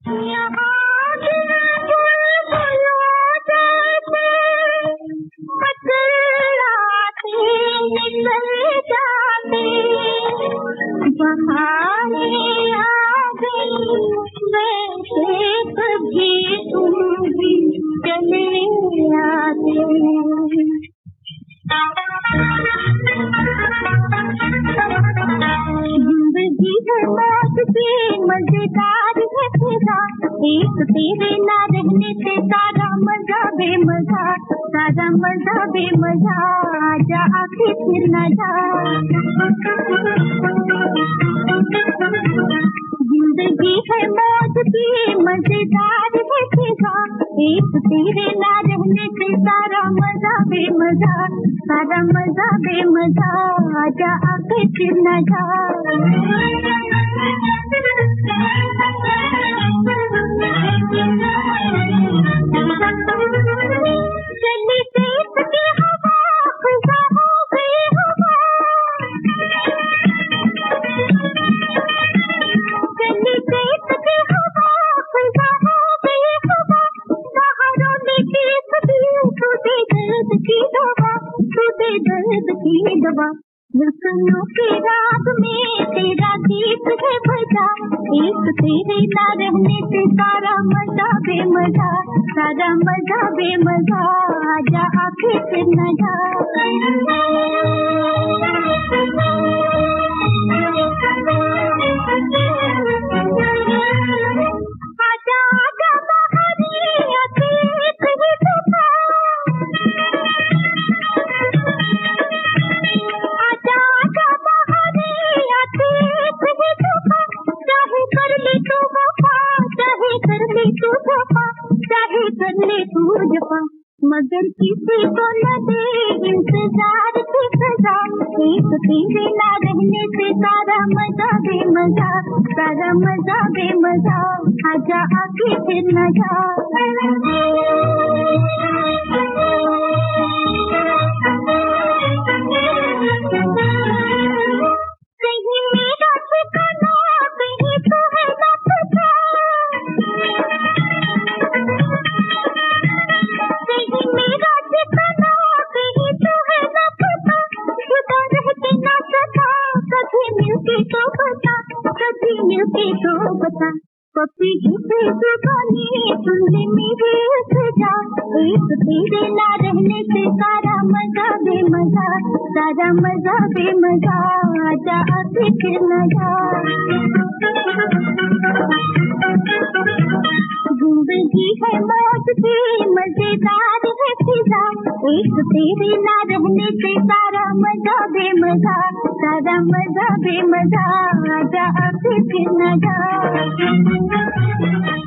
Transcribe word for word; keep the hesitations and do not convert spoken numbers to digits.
यहाँ दिल बुलबुलों जैसे मतराते निकल जाते, बहारें आ गई वैसे कभी तुम भी चले आते। जिंदगी है मौत की मजेदार है फिजा, एक तेरे ना रहने से सारा मजा बेमजा, सारा मजा बेमजा, आजा आके फिर न जा। जिंदगी है मौत की मजेदार है फिजा, एक तेरे ना रहने से सारा मजा बेमजा, सारा मजा बेमजा, आजा आके फिर न जा। चली तेज की हवा खुदा हो गई हवा, चली तेज की हवा खुदा हो गई हवा, बाहरों ने देख दी तुझे दर्द की दवा, तुझे दर्द की दवा। जुल्फों के राग में तेरा गीत है बजा, एक तेरे ना रहने से सारा मजा बेमजा, सारा मजा बेमजा, आजा आके फिर न जा। आजा आजा बहारी अकेले कहीं दफा, आजा आजा बहारी अकेले कहीं दफा, चाहे कर ले तू वफा, चाहे कर ले तू वफा, चाहे कर ले तू जफा, मगर किसी को न दे इंतजार की सजा, एक तेरे ना रहने से सारा मजा बेमजा, सारा मजा बेमजा, आजा आके फिर न जा। कहीं मेरा ठिकाना कहीं तो है ना पता, कहीं मेरा ठिकाना कहीं तो है ना पता, जुदा रहते ना सका, कभी मिलके तो बता, कभी मिलके तो बता। पपी से जुबानी सुन ले मेरी सजा, एक तेरे ना रहने से सारा मजा बेमजा, सारा मजा बेमजा, आजा आके फिर न जा। जिंदगी है मौत की मजेदार है फिजा, एक तेरे ना रहने से सारा मजा बेमजा, सारा मजा बेमजा, आजा आके फिर न जा।